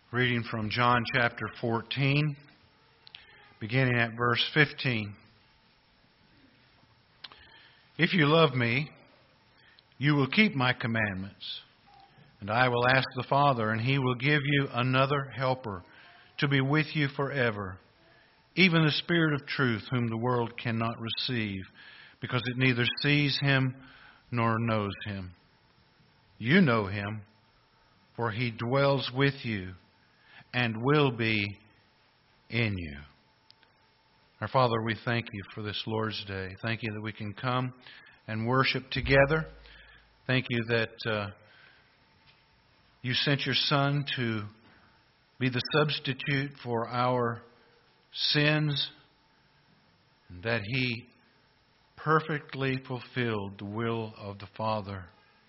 Reading from John chapter 14, beginning at verse 15. If you love me, you will keep my commandments, and I will ask the Father, and He will give you another helper to be with you forever, even the Spirit of truth, whom the world cannot receive, because it neither sees Him nor knows Him. You know Him, for He dwells with you and will be in you. Our Father, we thank You for this Lord's Day. Thank You that we can come and worship together. Thank You that You sent Your Son to be the substitute for our sins, and that He perfectly fulfilled the will of the Father.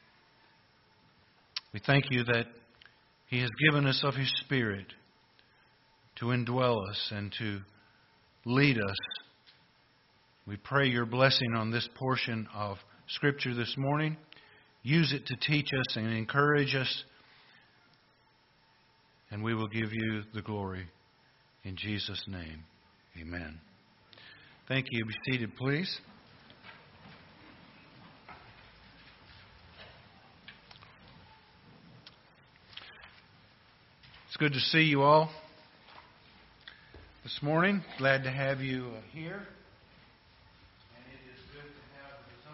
We thank You that He has given us of His Spirit to indwell us and to lead us. We pray Your blessing on this portion of Scripture this morning. Use it to teach us and encourage us, and we will give You the glory. In Jesus' name, amen. Thank you. Be seated, please. It's good to see you all this morning. Glad to have you here. And it is good to have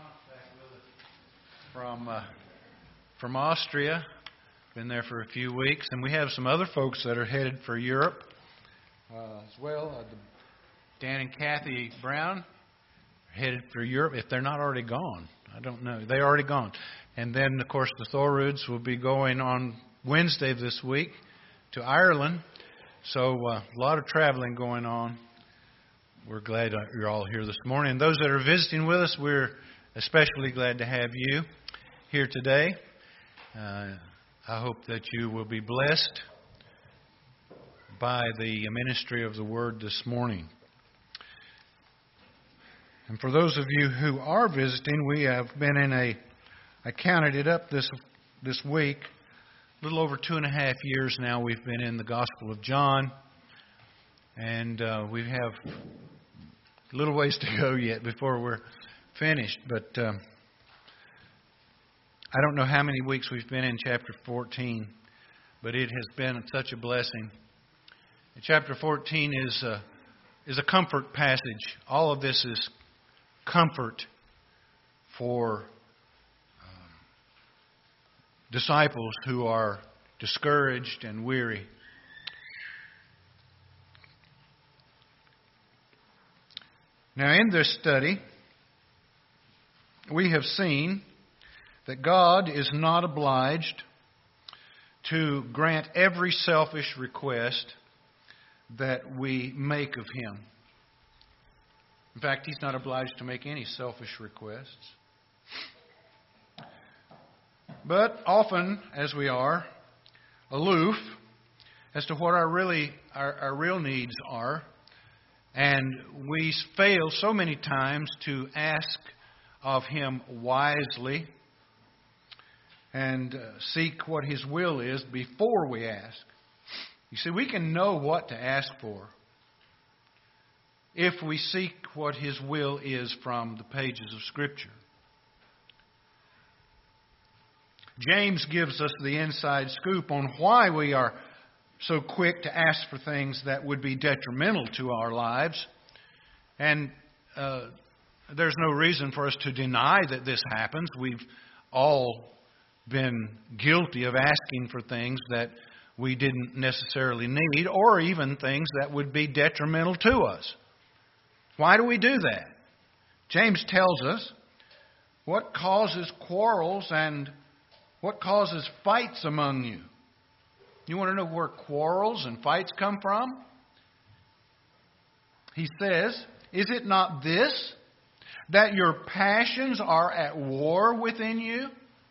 the back with us from Austria. Been there for a few weeks. And we have some other folks that are headed for Europe as well. Dan and Kathy Brown are headed for Europe, if they're not already gone. I don't know. They're already gone. And then, of course, the Thoruds will be going on Wednesday this week to Ireland. So a lot of traveling going on. We're glad you're all here this morning. And those that are visiting with us, we're especially glad to have you here today. I hope that you will be blessed by the ministry of the Word this morning. And for those of you who are visiting, we have been I counted it up this week, a little over 2.5 years now we've been in the Gospel of John. And we have a little ways to go yet before we're finished. But I don't know how many weeks we've been in chapter 14, but it has been such a blessing. Chapter 14 is a comfort passage. All of this is comfort for disciples who are discouraged and weary. Now, in this study, we have seen that God is not obliged to grant every selfish request that we make of Him. In fact, He's not obliged to make any selfish requests. But often, as we are, aloof as to what our real needs are, and we fail so many times to ask of Him wisely and seek what His will is before we ask. You see, we can know what to ask for if we seek what His will is from the pages of Scripture. James gives us the inside scoop on why we are so quick to ask for things that would be detrimental to our lives. And there's no reason for us to deny that this happens. We've all been guilty of asking for things that we didn't necessarily need, or even things that would be detrimental to us. Why do we do that? James tells us what causes quarrels and what causes fights among you. You want to know where quarrels and fights come from? He says, is it not this, that your passions are at war within you?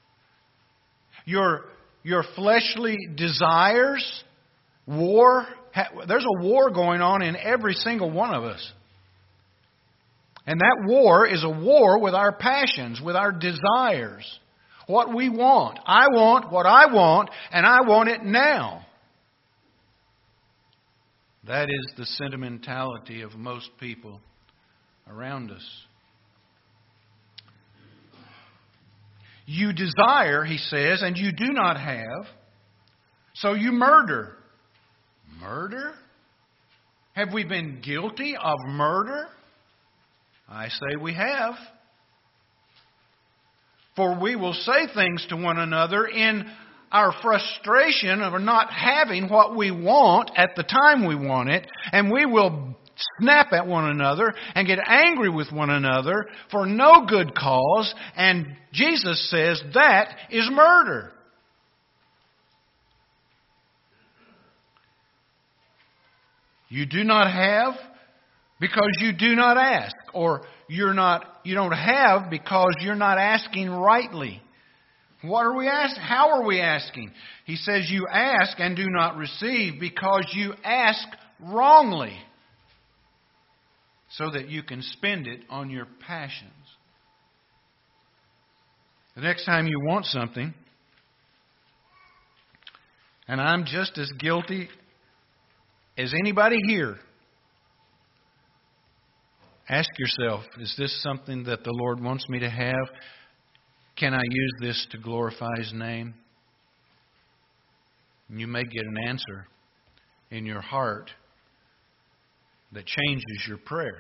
Your fleshly desires, war. There's a war going on in every single one of us. And that war is a war with our passions, with our desires. What we want. I want what I want, and I want it now. That is the sentimentality of most people around us. You desire, he says, and you do not have, so you murder. Murder? Have we been guilty of murder? I say we have. For we will say things to one another in our frustration of not having what we want at the time we want it, and we will snap at one another and get angry with one another for no good cause, and Jesus says that is murder. You do not have because you do not ask, or you don't have because you're not asking rightly. What are we asking? How are we asking? He says you ask and do not receive because you ask wrongly, so that you can spend it on your passions. The next time you want something, and I'm just as guilty as anybody here, ask yourself, is this something that the Lord wants me to have? Can I use this to glorify His name? And you may get an answer in your heart that changes your prayer.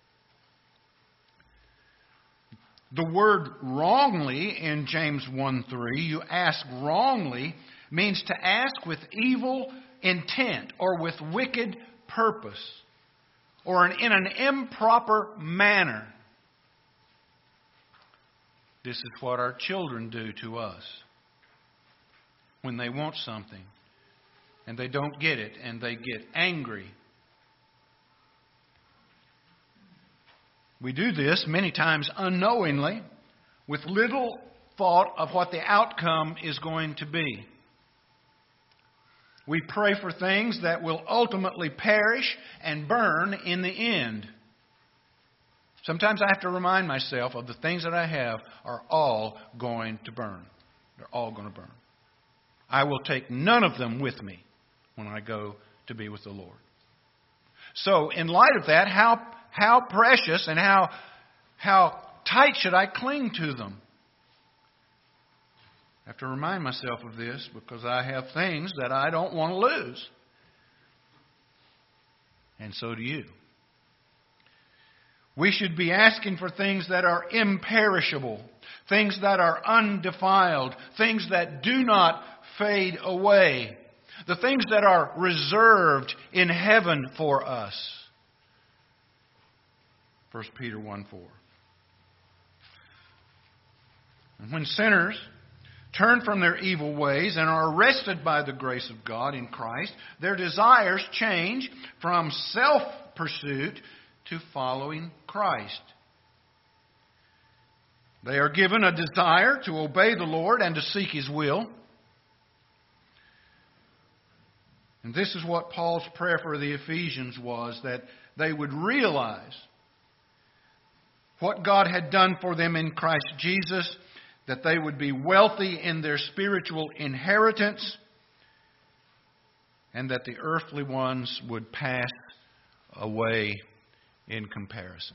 The word wrongly in James 1:3, you ask wrongly, means to ask with evil intent or with wicked purpose or in an improper manner. This is what our children do to us when they want something and they don't get it and they get angry. We do this many times unknowingly with little thought of what the outcome is going to be. We pray for things that will ultimately perish and burn in the end. Sometimes I have to remind myself of the things that I have are all going to burn. They're all going to burn. I will take none of them with me when I go to be with the Lord. So, in light of that, how precious and how tight should I cling to them? I have to remind myself of this because I have things that I don't want to lose. And so do you. We should be asking for things that are imperishable, things that are undefiled, things that do not fade away, the things that are reserved in heaven for us. 1 Peter 1:4. And when sinners turn from their evil ways and are arrested by the grace of God in Christ, their desires change from self-pursuit to following Christ. They are given a desire to obey the Lord and to seek His will. And this is what Paul's prayer for the Ephesians was, that they would realize what God had done for them in Christ Jesus, that they would be wealthy in their spiritual inheritance, and that the earthly ones would pass away in comparison.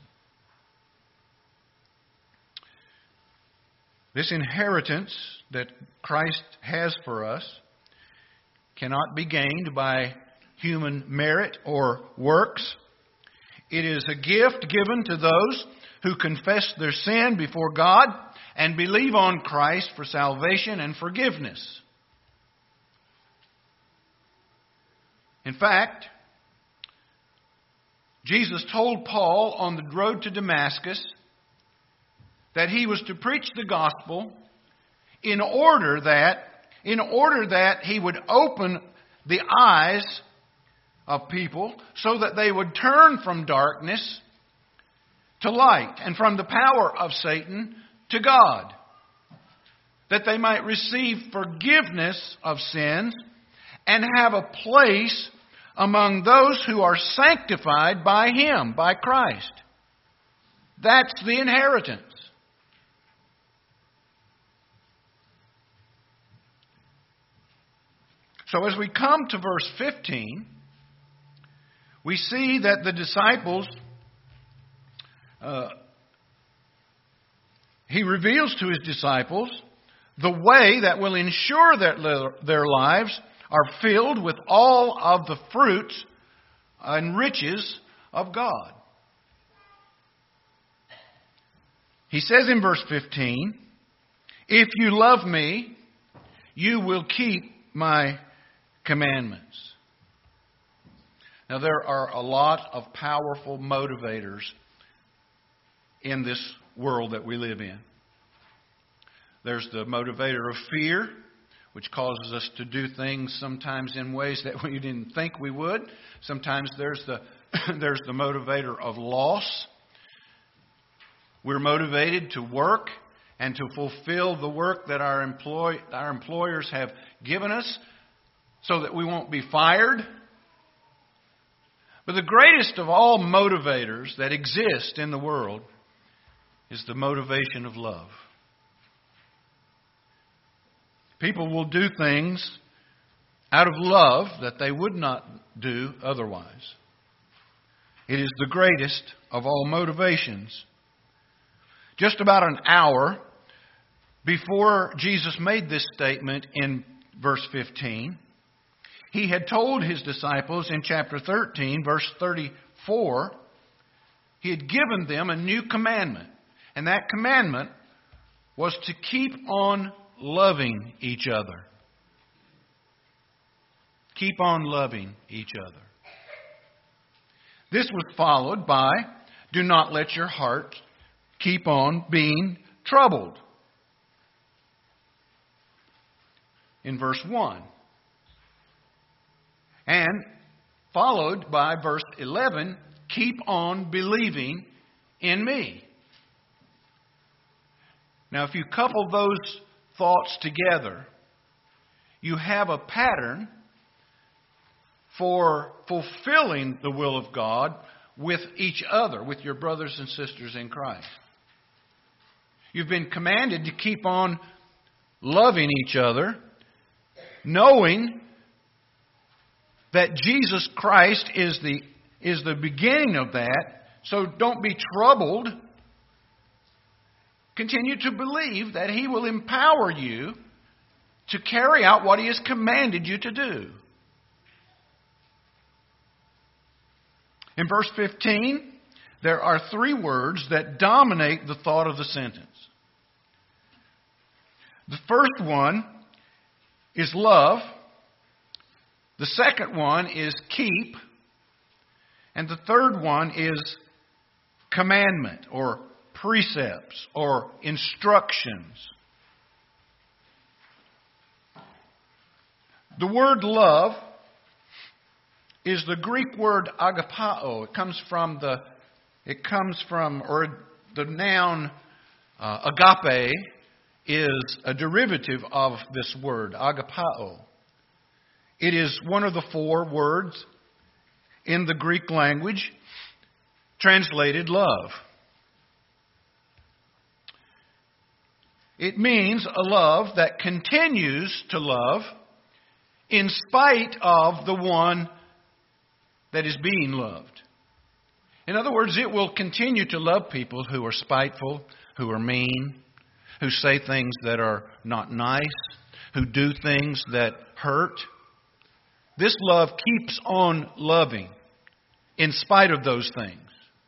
This inheritance that Christ has for us cannot be gained by human merit or works. It is a gift given to those who confess their sin before God and believe on Christ for salvation and forgiveness. In fact, Jesus told Paul on the road to Damascus that he was to preach the gospel in order that he would open the eyes of people so that they would turn from darkness to light and from the power of Satan to God, that they might receive forgiveness of sins and have a place among those who are sanctified by Him, by Christ. That's the inheritance. So as we come to verse 15, we see that the disciples, He reveals to His disciples the way that will ensure that their lives are filled with all of the fruits and riches of God. He says in verse 15, "If you love me, you will keep my commandments." Now, there are a lot of powerful motivators in this world that we live in. There's the motivator of fear, which causes us to do things sometimes in ways that we didn't think we would. Sometimes there's the motivator of loss. We're motivated to work and to fulfill the work that our employers have given us so that we won't be fired. But the greatest of all motivators that exist in the world is the motivation of love. People will do things out of love that they would not do otherwise. It is the greatest of all motivations. Just about an hour before Jesus made this statement in verse 15, He had told His disciples in chapter 13, verse 34, He had given them a new commandment. And that commandment was to keep on loving each other. Keep on loving each other. This was followed by, "Do not let your heart keep on being troubled." In verse 1. And followed by verse 11, "Keep on believing in me." Now, if you couple those thoughts together, you have a pattern for fulfilling the will of God with each other, with your brothers and sisters in Christ. You've been commanded to keep on loving each other, knowing that Jesus Christ is the beginning of that. So don't be troubled. Continue to believe that He will empower you to carry out what He has commanded you to do. In verse 15, there are three words that dominate the thought of the sentence. The first one is love. The second one is keep. And the third one is commandment or precepts or instructions. The word love is the Greek word agapao. It comes from the noun agape is a derivative of this word, agapao. It is one of the four words in the Greek language translated love. It means a love that continues to love in spite of the one that is being loved. In other words, it will continue to love people who are spiteful, who are mean, who say things that are not nice, who do things that hurt. This love keeps on loving in spite of those things.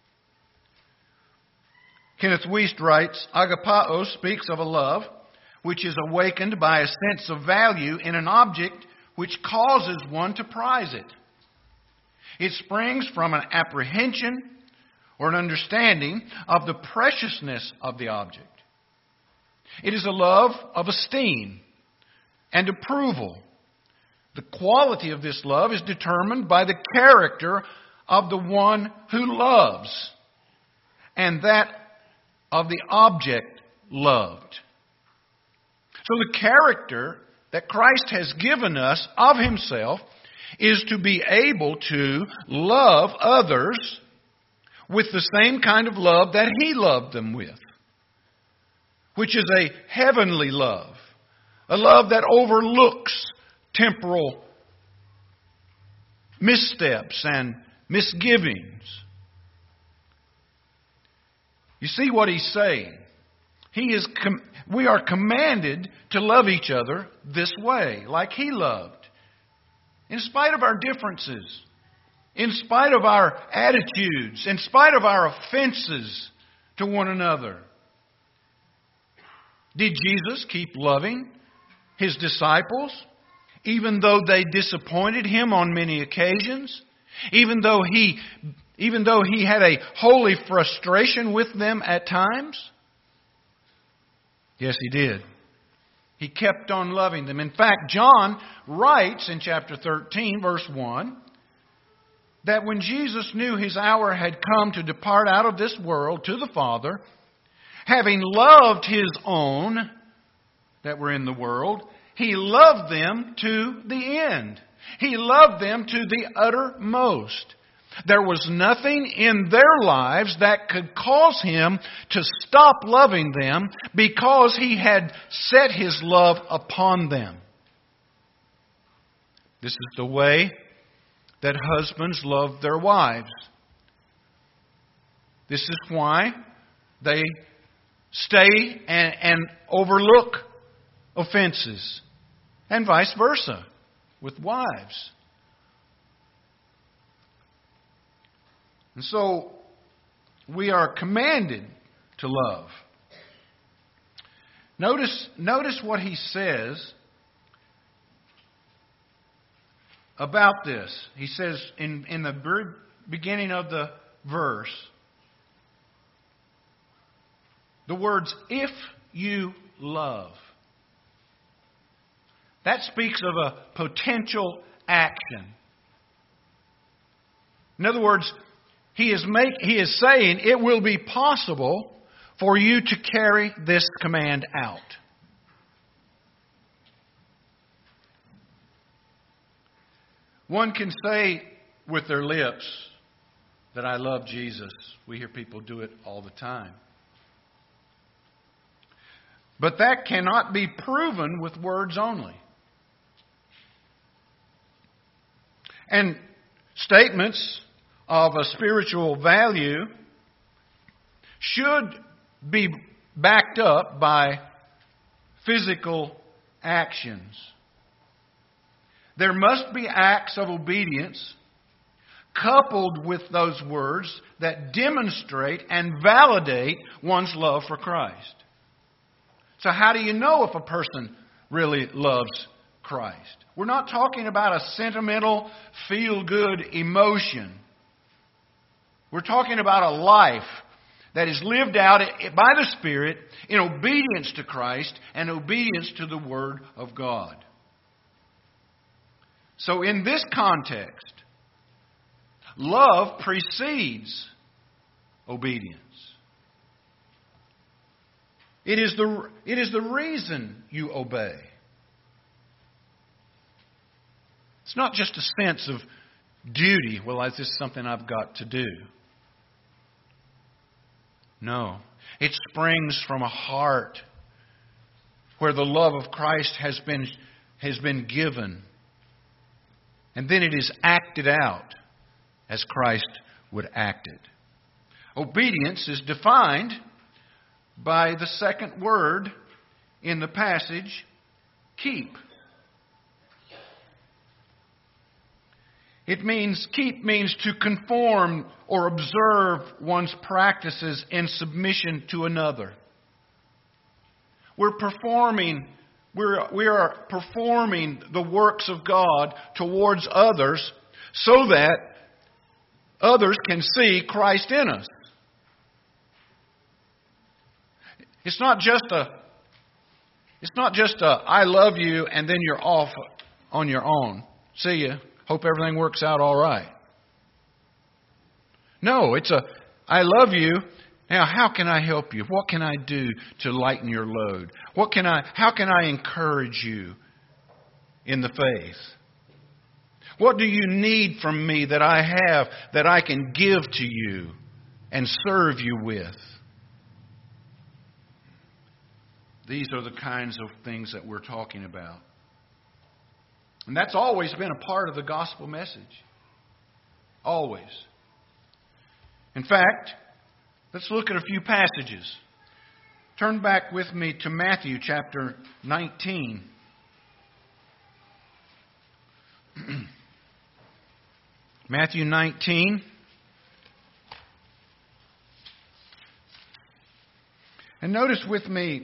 Kenneth Wuest writes, "Agapao speaks of a love which is awakened by a sense of value in an object which causes one to prize it. It springs from an apprehension or an understanding of the preciousness of the object. It is a love of esteem and approval. The quality of this love is determined by the character of the one who loves and that of the object loved." So the character that Christ has given us of Himself is to be able to love others with the same kind of love that He loved them with, which is a heavenly love, a love that overlooks temporal missteps and misgivings. You see what he's saying? We are commanded to love each other this way, like he loved. In spite of our differences, in spite of our attitudes, in spite of our offenses to one another. Did Jesus keep loving His disciples, even though they disappointed Him on many occasions? Even though He had a holy frustration with them at times? Yes, He did. He kept on loving them. In fact, John writes in chapter 13, verse 1, that when Jesus knew His hour had come to depart out of this world to the Father, having loved His own that were in the world, He loved them to the end. He loved them to the uttermost. There was nothing in their lives that could cause Him to stop loving them because He had set His love upon them. This is the way that husbands love their wives. This is why they stay and overlook offenses, and vice versa with wives. And so we are commanded to love. Notice what he says about this. He says in the very beginning of the verse, the words, if you love. That speaks of a potential action. In other words, he is saying it will be possible for you to carry this command out. One can say with their lips that I love Jesus. We hear people do it all the time. But that cannot be proven with words only. And statements of a spiritual value should be backed up by physical actions. There must be acts of obedience coupled with those words that demonstrate and validate one's love for Christ. So how do you know if a person really loves Christ? We're not talking about a sentimental, feel-good emotion. We're talking about a life that is lived out by the Spirit in obedience to Christ and obedience to the Word of God. So in this context, love precedes obedience. It is the reason you obey. It's not just a sense of duty. Well, is this something I've got to do? No. It springs from a heart where the love of Christ has been given. And then it is acted out as Christ would act it. Obedience is defined by the second word in the passage, keep. Keep means to conform or observe one's practices in submission to another. We are performing the works of God towards others so that others can see Christ in us. It's not just a I love you and then you're off on your own. See ya. Hope everything works out all right. No, it's a I love you. Now, how can I help you? What can I do to lighten your load? How can I encourage you in the faith? What do you need from me that I have that I can give to you and serve you with? These are the kinds of things that we're talking about. And that's always been a part of the gospel message. Always. In fact, let's look at a few passages. Turn back with me to Matthew chapter 19. Matthew 19. And notice with me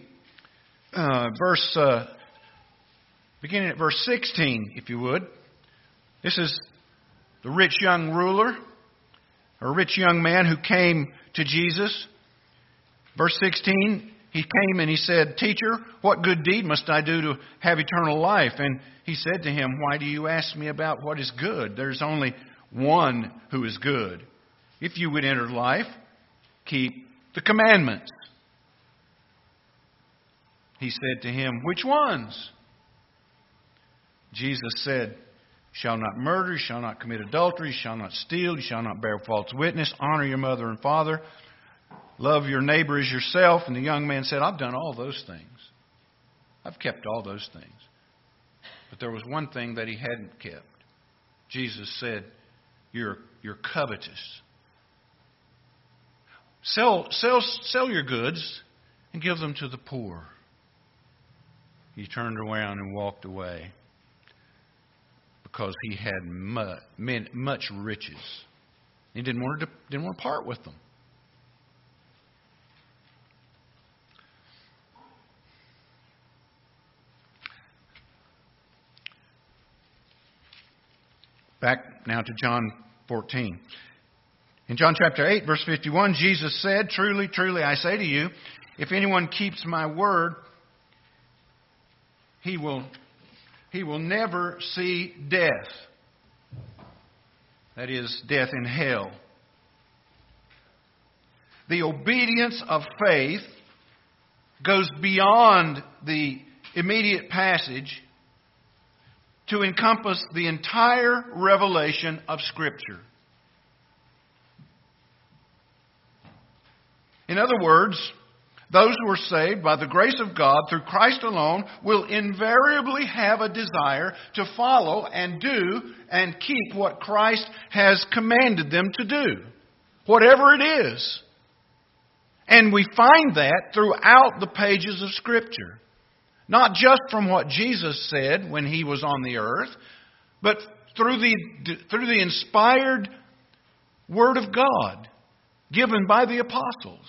beginning at verse 16, if you would. This is the rich young ruler, or rich young man who came to Jesus. Verse 16, he came and he said, "Teacher, what good deed must I do to have eternal life?" And he said to him, "Why do you ask me about what is good? There's only one who is good. If you would enter life, keep the commandments." He said to him, "Which ones?" Jesus said, "Shall not murder, you shall not commit adultery, you shall not steal, you shall not bear false witness, honor your mother and father, love your neighbor as yourself." And the young man said, "I've done all those things. I've kept all those things." But there was one thing that he hadn't kept. Jesus said, You're covetous. Sell your goods and give them to the poor." He turned around and walked away because he had much riches. He didn't want to part with them. Back now to John 14. In John chapter 8, verse 51, Jesus said, "Truly, truly, I say to you, if anyone keeps my word, he will never see death." That is, death in hell. The obedience of faith goes beyond the immediate passage to encompass the entire revelation of Scripture. In other words, those who are saved by the grace of God through Christ alone will invariably have a desire to follow and do and keep what Christ has commanded them to do, whatever it is. And we find that throughout the pages of Scripture. Not just from what Jesus said when He was on the earth, but through the inspired Word of God given by the apostles.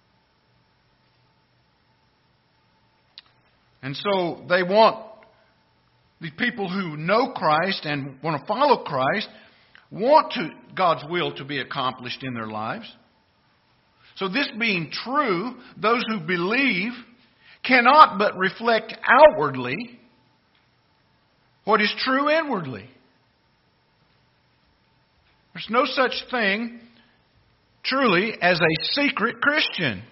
And so they want, the people who know Christ and want to follow Christ, want God's will to be accomplished in their lives. So this being true, those who believe cannot but reflect outwardly what is true inwardly. There's no such thing truly as a secret Christian.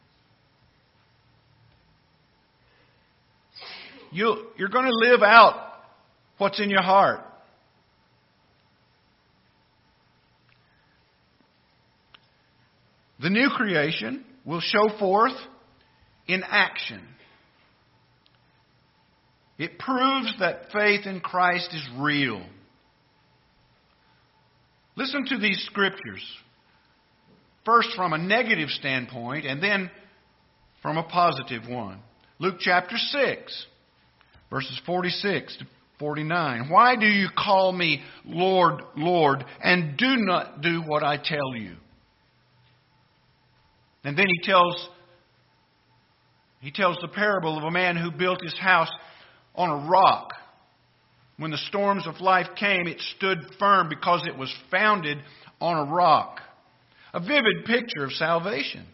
You're going to live out what's in your heart. The new creation will show forth in action. It proves that faith in Christ is real. Listen to these scriptures. First from a negative standpoint and then from a positive one. Luke chapter 6, verses 46 to 49. "Why do you call me Lord, Lord, and do not do what I tell you?" And then he tells the parable of a man who built his house on a rock. When the storms of life came, it stood firm because it was founded on a rock. A vivid picture of salvation.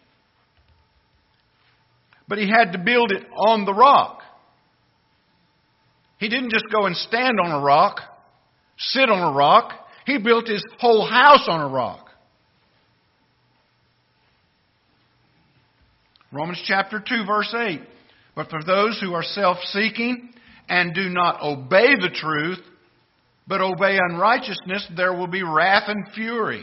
But he had to build it on the rock. He didn't just go and stand on a rock, sit on a rock. He built his whole house on a rock. Romans chapter 2, verse 8. "But for those who are self-seeking and do not obey the truth, but obey unrighteousness, there will be wrath and fury."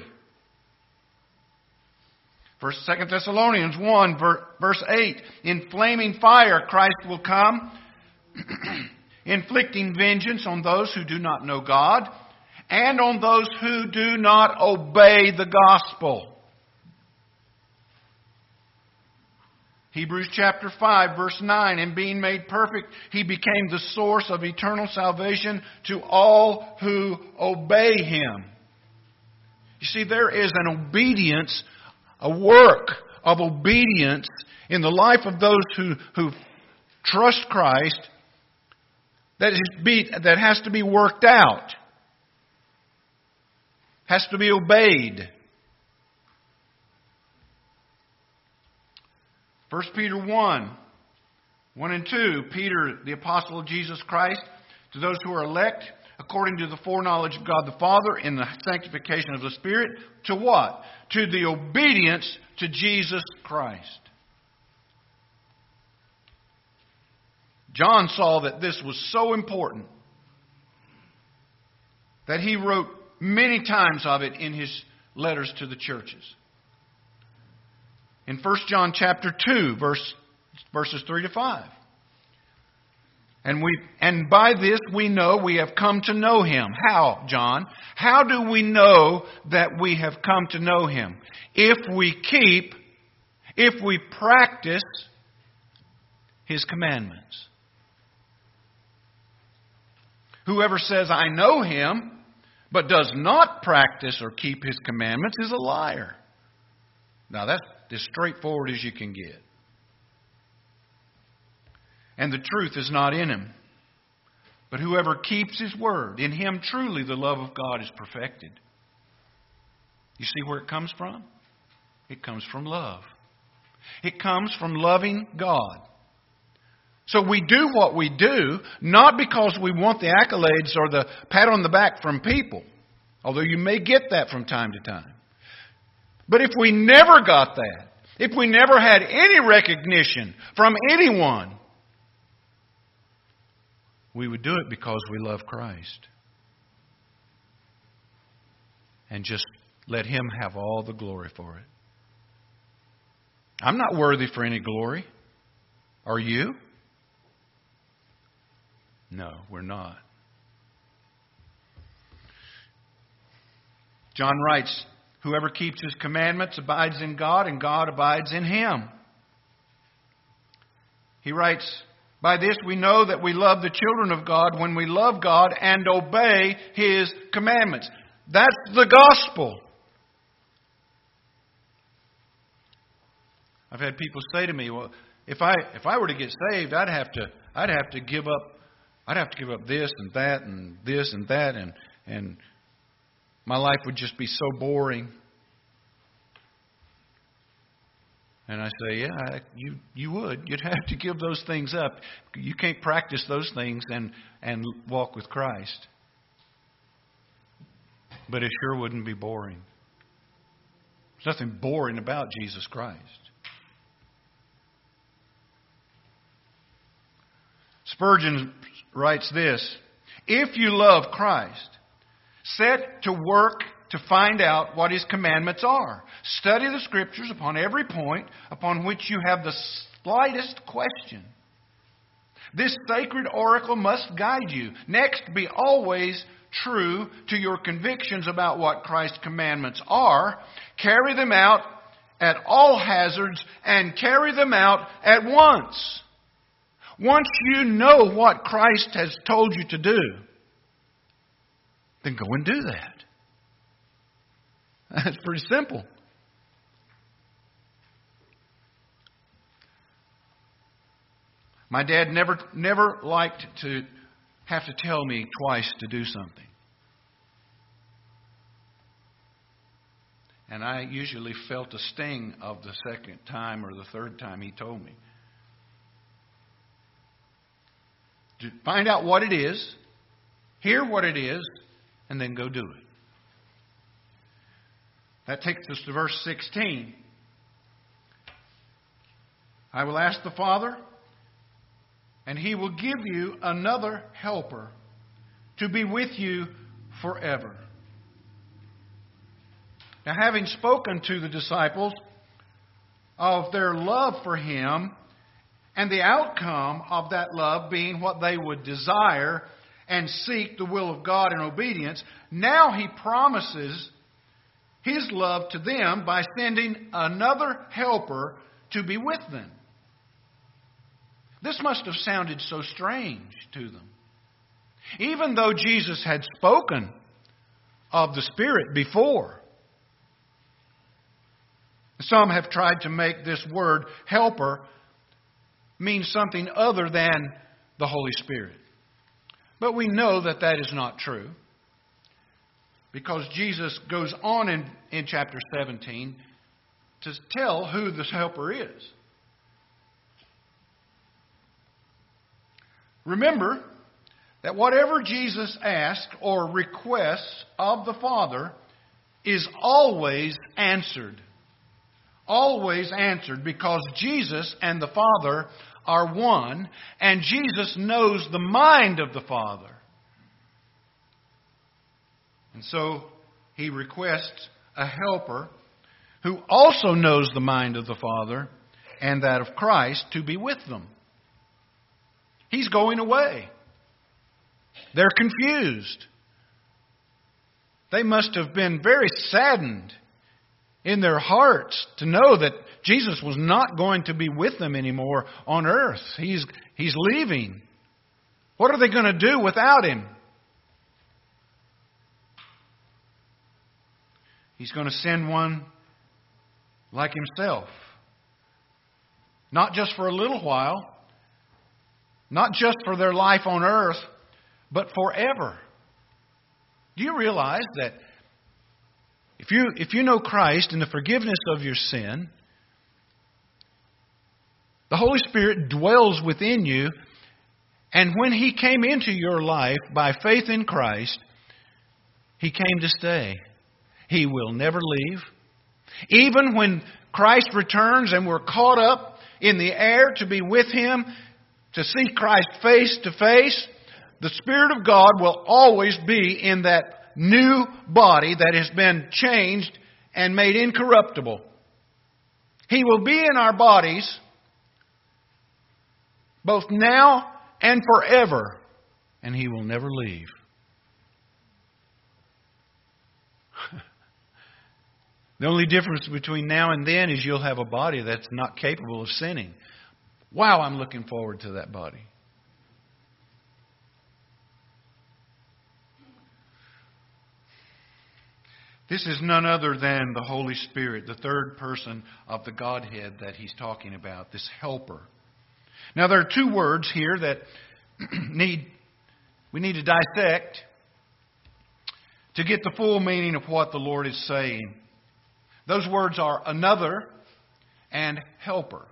2 Thessalonians 1, verse 8. "In flaming fire Christ will come, inflicting vengeance on those who do not know God, and on those who do not obey the gospel. Hebrews chapter 5, verse 9, and being made perfect, He became the source of eternal salvation to all who obey Him. You see, there is an obedience, a work of obedience in the life of those who trust Christ that has to be worked out, has to be obeyed. 1 Peter 1 and 2, Peter, the apostle of Jesus Christ, to those who are elect, according to the foreknowledge of God the Father, in the sanctification of the Spirit, to what? To the obedience to Jesus Christ. John saw that this was so important that he wrote many times of it in his letters to the churches. In 1 John chapter 2, verses 3 to 5. And by this we know we have come to know Him. How, John? How do we know that we have come to know Him? If we practice His commandments. Whoever says, I know Him, but does not practice or keep His commandments is a liar. Now that's as straightforward as you can get. And the truth is not in him. But whoever keeps His word, in him truly the love of God is perfected. You see where it comes from? It comes from love. It comes from loving God. So we do what we do, not because we want the accolades or the pat on the back from people, although you may get that from time to time. But if we never got that, if we never had any recognition from anyone, we would do it because we love Christ. And just let Him have all the glory for it. I'm not worthy for any glory. Are you? No, we're not. John writes, whoever keeps His commandments abides in God, and God abides in him. He writes, by this we know that we love the children of God when we love God and obey His commandments. That's the gospel. I've had people say to me, well, if I were to get saved, I'd have to give up this and that and this and that, and my life would just be so boring. And I say, yeah, you would. You'd have to give those things up. You can't practice those things and walk with Christ. But it sure wouldn't be boring. There's nothing boring about Jesus Christ. Spurgeon writes this, if you love Christ, set to work to find out what His commandments are. Study the Scriptures upon every point upon which you have the slightest question. This sacred oracle must guide you. Next, be always true to your convictions about what Christ's commandments are. Carry them out at all hazards and carry them out at once. Once you know what Christ has told you to do, then go and do that. That's pretty simple. My dad never liked to have to tell me twice to do something. And I usually felt a sting of the second time or the third time he told me. To find out what it is, hear what it is, and then go do it. That takes us to verse 16. I will ask the Father, and He will give you another helper to be with you forever. Now, having spoken to the disciples of their love for Him and the outcome of that love being what they would desire and seek the will of God in obedience, now He promises His love to them by sending another helper to be with them. This must have sounded so strange to them. Even though Jesus had spoken of the Spirit before. Some have tried to make this word helper mean something other than the Holy Spirit. But we know that that is not true. Because Jesus goes on in chapter 17 to tell who this helper is. Remember that whatever Jesus asks or requests of the Father is always answered. Always answered, because Jesus and the Father are one, and Jesus knows the mind of the Father. And so He requests a helper who also knows the mind of the Father and that of Christ to be with them. He's going away. They're confused. They must have been very saddened in their hearts to know that Jesus was not going to be with them anymore on earth. He's leaving. What are they going to do without Him? He's going to send one like Himself. Not just for a little while. Not just for their life on earth, but forever. Do you realize that if you know Christ and the forgiveness of your sin, the Holy Spirit dwells within you, and when He came into your life by faith in Christ, He came to stay. He will never leave. Even when Christ returns and we're caught up in the air to be with Him, to see Christ face to face, the Spirit of God will always be in that new body that has been changed and made incorruptible. He will be in our bodies both now and forever, and He will never leave. The only difference between now and then is you'll have a body that's not capable of sinning. Wow, I'm looking forward to that body. This is none other than the Holy Spirit, the third person of the Godhead that He's talking about, this helper. Now there are two words here that we need to dissect to get the full meaning of what the Lord is saying. Those words are another and helper.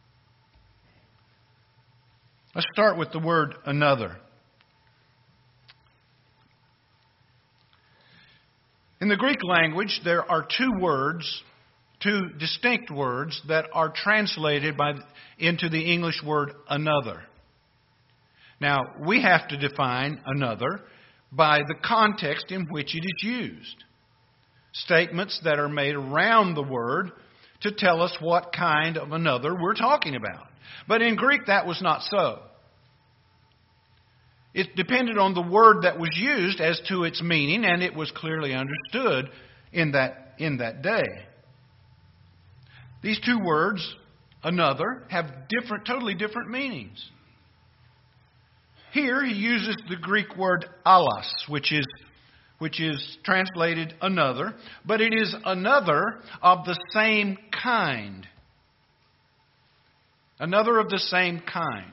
Let's start with the word another. In the Greek language, there are two distinct words that are translated into the English word another. Now, we have to define another by the context in which it is used. Statements that are made around the word to tell us what kind of another we're talking about. But in Greek, that was not so. It depended on the word that was used as to its meaning, and it was clearly understood in that day. These two words, another, have totally different meanings. Here he uses the Greek word allos, which is translated another, but it is another of the same kind. Another of the same kind.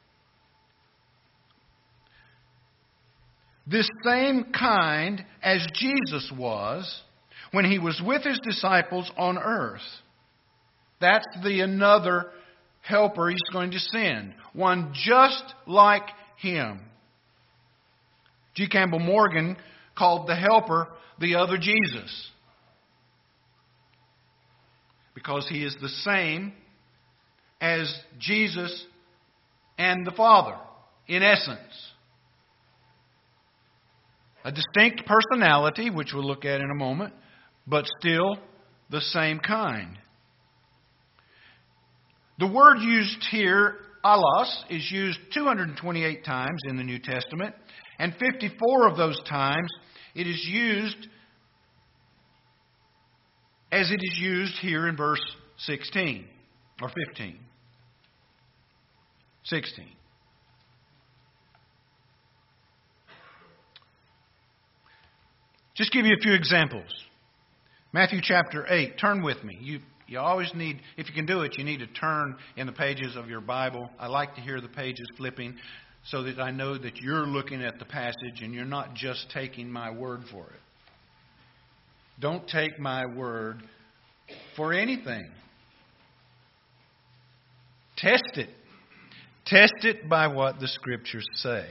This same kind as Jesus was when He was with His disciples on earth. That's the another helper He's going to send. One just like Him. G. Campbell Morgan called the helper the other Jesus. Because He is the same as Jesus and the Father, in essence. A distinct personality, which we'll look at in a moment, but still the same kind. The word used here, allos, is used 228 times in the New Testament, And 54 of those times it is used as it is used here in verse 16 or 15. 16. Just give you a few examples. Matthew chapter 8. Turn with me. You always need, if you can do it, you need to turn in the pages of your Bible. I like to hear the pages flipping so that I know that you're looking at the passage and you're not just taking my word for it. Don't take my word for anything. Test it. Test it by what the Scriptures say.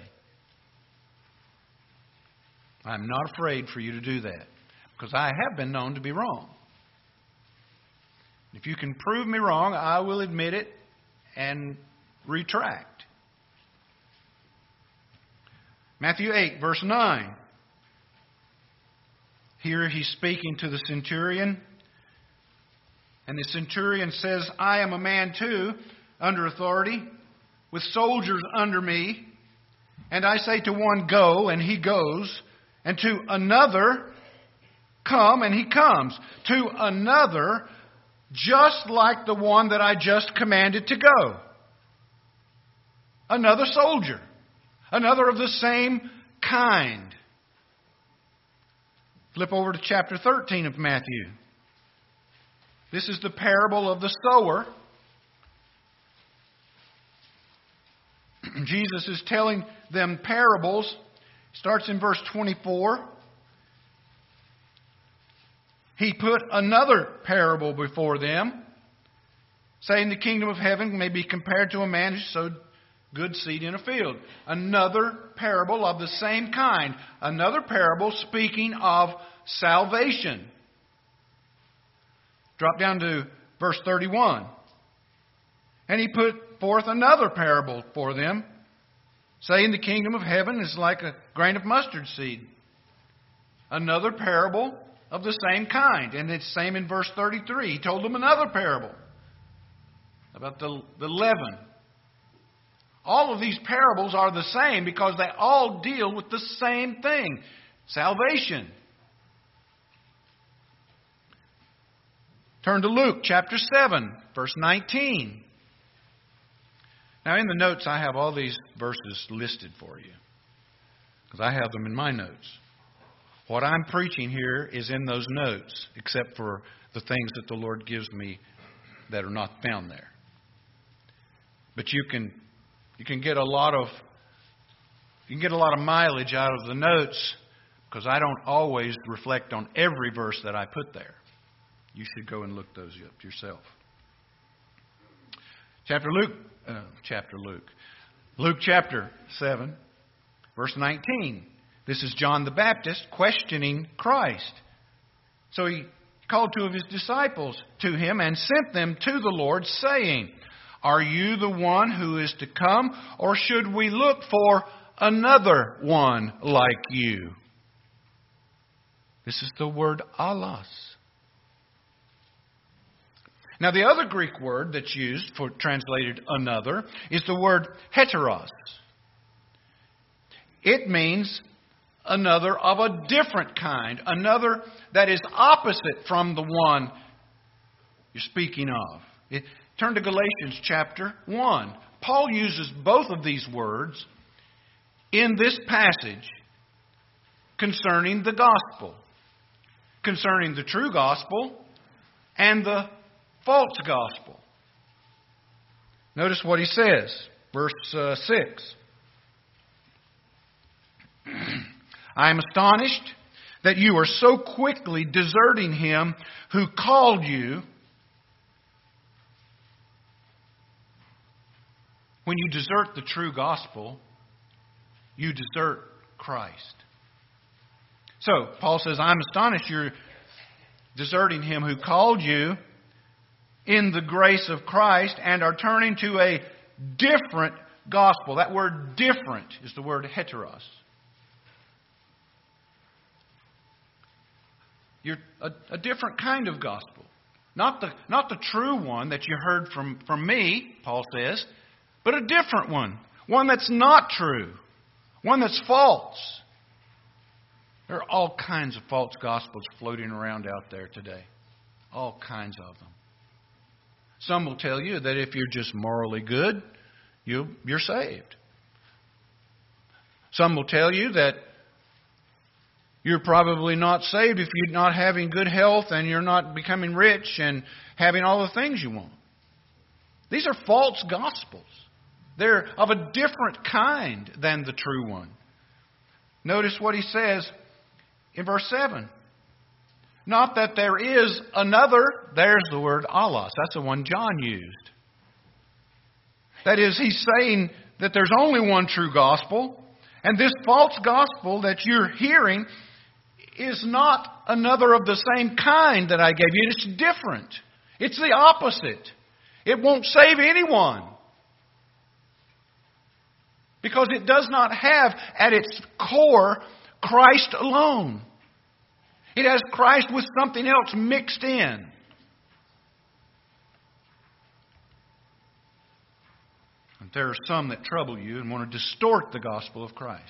I'm not afraid for you to do that, because I have been known to be wrong. If you can prove me wrong, I will admit it and retract. Matthew 8, verse 9. Here he's speaking to the centurion. And the centurion says, I am a man too, under authority, with soldiers under me. And I say to one, go, and he goes. And to another, come, and he comes. To another, just like the one that I just commanded to go. Another soldier. Another of the same kind. Flip over to chapter 13 of Matthew. This is the parable of the sower. Jesus is telling them parables. Starts in verse 24. He put another parable before them, saying the kingdom of heaven may be compared to a man who sowed good seed in a field. Another parable of the same kind. Another parable speaking of salvation. Drop down to verse 31. And he put forth another parable for them, saying the kingdom of heaven is like a grain of mustard seed. Another parable of the same kind. And it's same in verse 33. He told them another parable about the leaven. All of these parables are the same because they all deal with the same thing. Salvation. Turn to Luke chapter 7, verse 19. Now in the notes I have all these verses listed for you, because I have them in my notes. What I'm preaching here is in those notes, except for the things that the Lord gives me that are not found there. But you can get a lot of mileage out of the notes, because I don't always reflect on every verse that I put there. You should go and look those up yourself. Luke chapter 7, verse 19. This is John the Baptist questioning Christ. So he called two of his disciples to him and sent them to the Lord, saying, are you the one who is to come, or should we look for another one like you? This is the word allos. Now the other Greek word that's used for translated another is the word heteros. It means another of a different kind, another that is opposite from the one you're speaking of. Turn to Galatians chapter 1. Paul uses both of these words in this passage concerning the gospel, concerning the true gospel and the false gospel. Notice what he says, verse 6. I am astonished that you are so quickly deserting him who called you. When you desert the true gospel, you desert Christ. So, Paul says, I'm astonished you're deserting him who called you in the grace of Christ and are turning to a different gospel. That word different is the word heteros. You're a different kind of gospel. Not the true one that you heard from me, Paul says, but a different one. One that's not true. one that's false. There are all kinds of false gospels floating around out there today. All kinds of them. Some will tell you that if you're just morally good, you're saved. Some will tell you that you're probably not saved if you're not having good health and you're not becoming rich and having all the things you want. These are false gospels. They're of a different kind than the true one. Notice what he says in verse 7. Not that there is another, there's the word allos. That's the one John used. That is, he's saying that there's only one true gospel. And this false gospel that you're hearing is not another of the same kind that I gave you. It's different. It's the opposite. It won't save anyone. Because it does not have at its core Christ alone. It has Christ with something else mixed in. And there are some that trouble you and want to distort the gospel of Christ.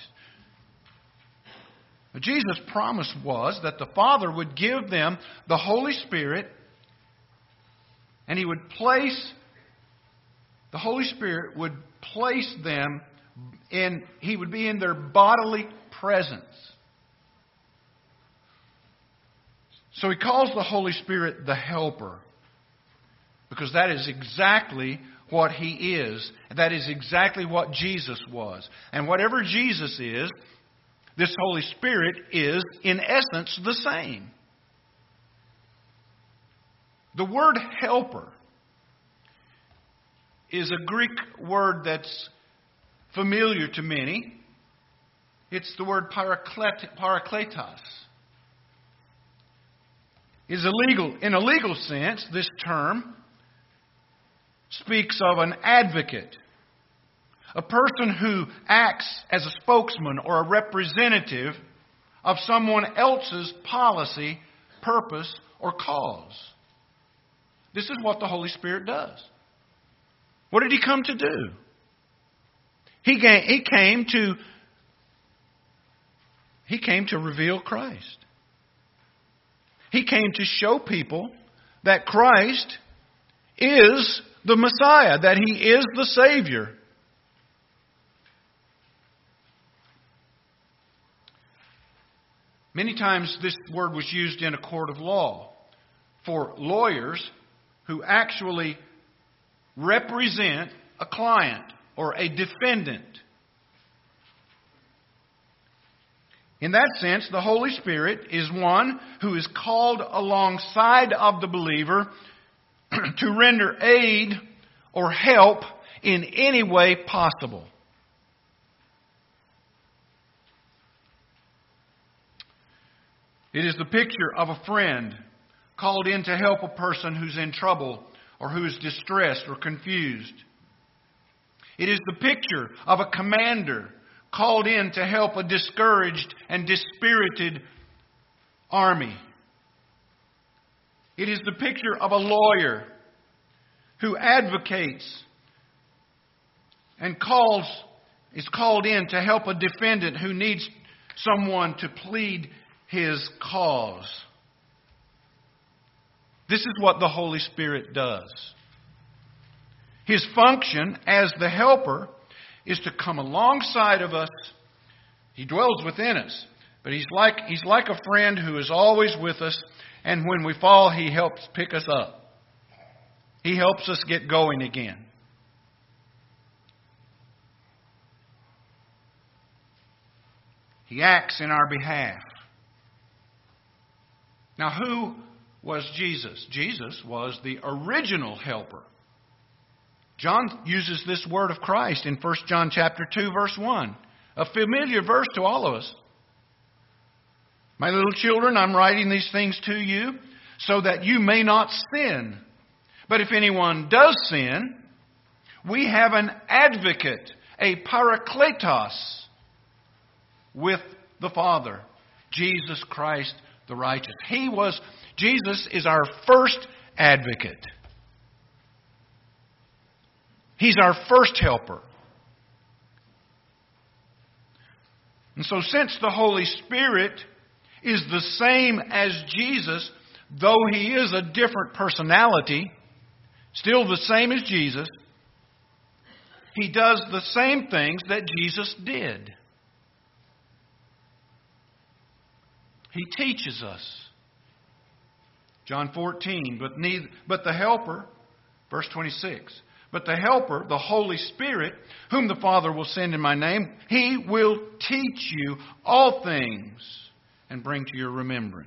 But Jesus' promise was that the Father would give them the Holy Spirit, and He would place, the Holy Spirit would place them in, He would be in their bodily presence. So He calls the Holy Spirit the Helper, because that is exactly what He is. That is exactly what Jesus was. And whatever Jesus is, this Holy Spirit is, in essence, the same. The word helper is a Greek word that's familiar to many. It's the word parakletos. In a legal sense, this term speaks of an advocate, a person who acts as a spokesman or a representative of someone else's policy, purpose, or cause. This is what the Holy Spirit does. What did He come to do? He came to reveal Christ. He came to show people that Christ is the Messiah, that He is the Savior. Many times this word was used in a court of law for lawyers who actually represent a client or a defendant. In that sense, the Holy Spirit is one who is called alongside of the believer to render aid or help in any way possible. It is the picture of a friend called in to help a person who's in trouble or who is distressed or confused. It is the picture of a commander called in to help a discouraged and dispirited army. It is the picture of a lawyer who advocates and is called in to help a defendant who needs someone to plead his cause. This is what the Holy Spirit does. His function as the helper is to come alongside of us. He dwells within us, but He's like a friend who is always with us, and when we fall, He helps pick us up. He helps us get going again. He acts in our behalf. Now, who was Jesus? Jesus was the original helper. John uses this word of Christ in 1 John chapter 2, verse 1. A familiar verse to all of us. My little children, I'm writing these things to you so that you may not sin. But if anyone does sin, we have an advocate, a parakletos, with the Father, Jesus Christ the righteous. Jesus is our first advocate. He's our first helper. And so since the Holy Spirit is the same as Jesus, though He is a different personality, still the same as Jesus, He does the same things that Jesus did. He teaches us. John 14, but the Helper, verse 26, but the Helper, the Holy Spirit, whom the Father will send in my name, He will teach you all things and bring to your remembrance.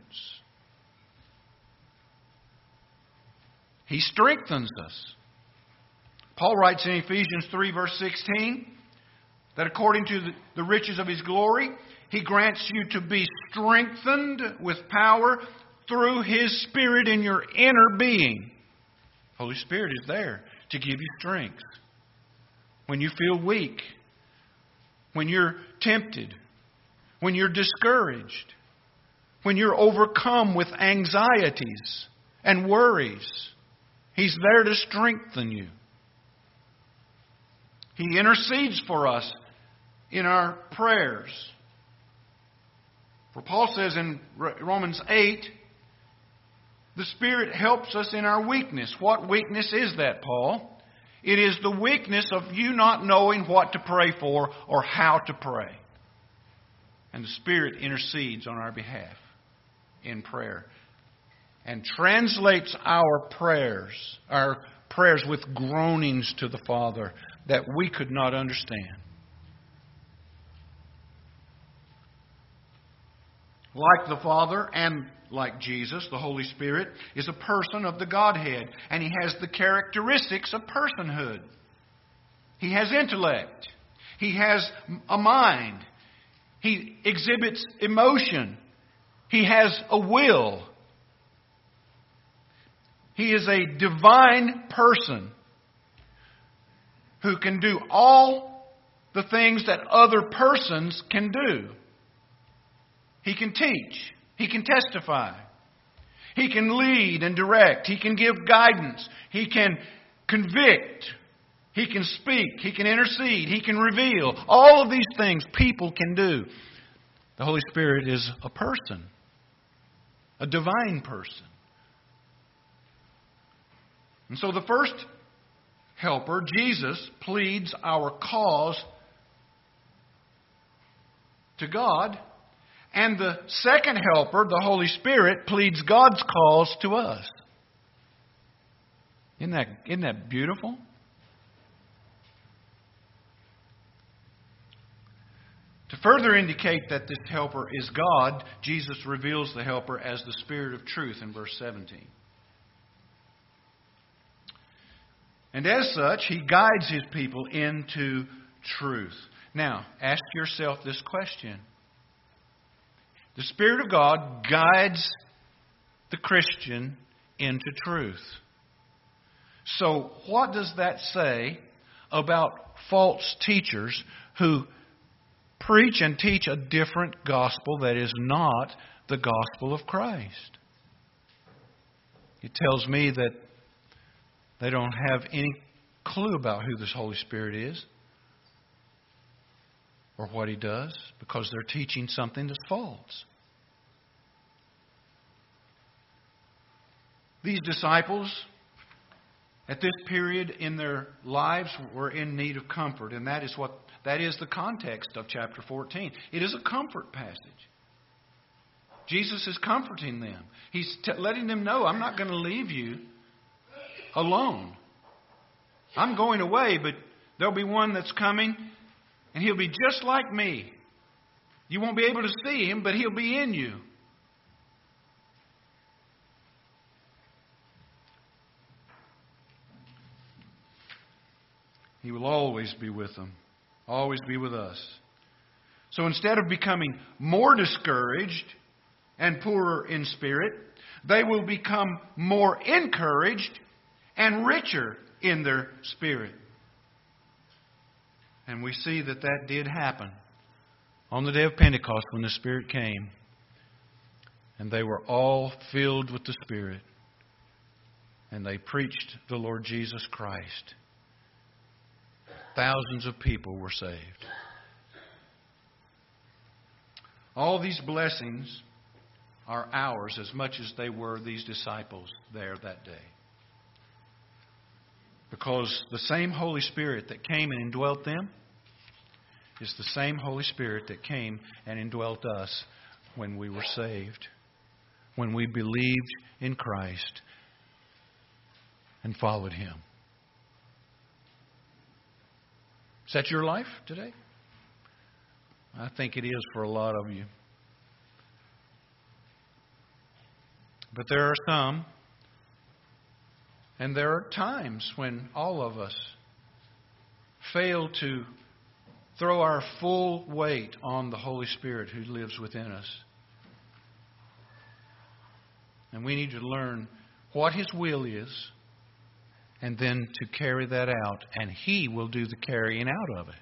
He strengthens us. Paul writes in Ephesians 3, verse 16, that according to the riches of His glory, He grants you to be strengthened with power through His Spirit in your inner being. Holy Spirit is there to give you strength. When you feel weak, when you're tempted, when you're discouraged, when you're overcome with anxieties and worries, He's there to strengthen you. He intercedes for us in our prayers. For Paul says in Romans 8, the Spirit helps us in our weakness. What weakness is that, Paul? It is the weakness of you not knowing what to pray for or how to pray. And the Spirit intercedes on our behalf in prayer and translates our prayers with groanings to the Father that we could not understand. Like the Father and like Jesus, the Holy Spirit is a person of the Godhead, and He has the characteristics of personhood. He has intellect. He has a mind. He exhibits emotion. He has a will. He is a divine person who can do all the things that other persons can do. He can teach. He can testify. He can lead and direct. He can give guidance. He can convict. He can speak. He can intercede. He can reveal. All of these things people can do. The Holy Spirit is a person, a divine person. And so the first helper, Jesus, pleads our cause to God. And the second helper, the Holy Spirit, pleads God's cause to us. Isn't that beautiful? To further indicate that this helper is God, Jesus reveals the helper as the Spirit of truth in verse 17. And as such, He guides His people into truth. Now, ask yourself this question. The Spirit of God guides the Christian into truth. So, what does that say about false teachers who preach and teach a different gospel that is not the gospel of Christ? It tells me that they don't have any clue about who this Holy Spirit is or what He does, because they're teaching something that's false. These disciples, at this period in their lives, were in need of comfort, and that is the context of chapter 14. It is a comfort passage. Jesus is comforting them. He's letting them know, I'm not going to leave you alone. I'm going away, but there'll be one that's coming, and He'll be just like me. You won't be able to see Him, but He'll be in you. He will always be with them, always be with us. So instead of becoming more discouraged and poorer in spirit, they will become more encouraged and richer in their spirit. And we see that did happen on the day of Pentecost when the Spirit came. And they were all filled with the Spirit. And they preached the Lord Jesus Christ. Thousands of people were saved. All these blessings are ours as much as they were these disciples there that day. Because the same Holy Spirit that came and indwelt them is the same Holy Spirit that came and indwelt us when we were saved, when we believed in Christ and followed Him. Is that your life today? I think it is for a lot of you. But there are some, and there are times when all of us fail to throw our full weight on the Holy Spirit who lives within us. And we need to learn what His will is and then to carry that out. And He will do the carrying out of it.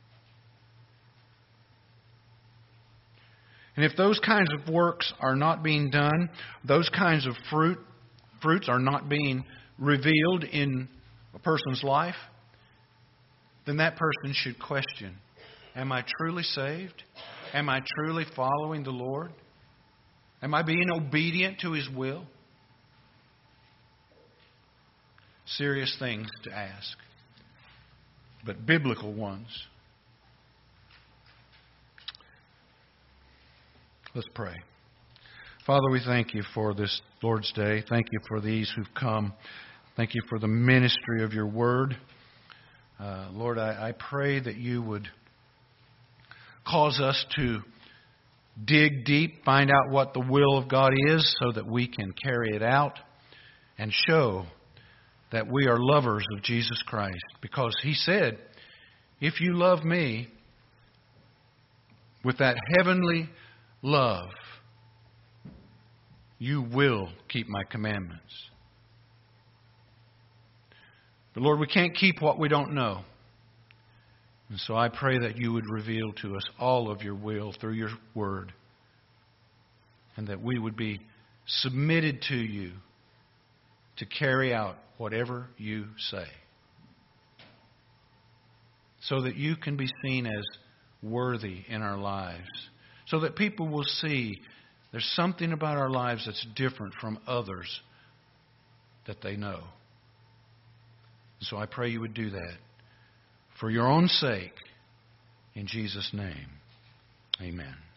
And if those kinds of works are not being done, those kinds of fruits are not being revealed in a person's life, then that person should question, am I truly saved? Am I truly following the Lord? Am I being obedient to His will? Serious things to ask, but biblical ones. Let's pray. Father, we thank You for this Lord's Day. Thank You for these who've come. Thank You for the ministry of Your Word. Lord, I pray that You would cause us to dig deep, find out what the will of God is so that we can carry it out and show that we are lovers of Jesus Christ. Because He said, if you love Me with that heavenly love, you will keep My commandments. But Lord, we can't keep what we don't know. And so I pray that You would reveal to us all of Your will through Your Word. And that we would be submitted to You to carry out whatever You say. So that You can be seen as worthy in our lives. So that people will see there's something about our lives that's different from others that they know. So I pray You would do that for Your own sake. In Jesus' name, amen.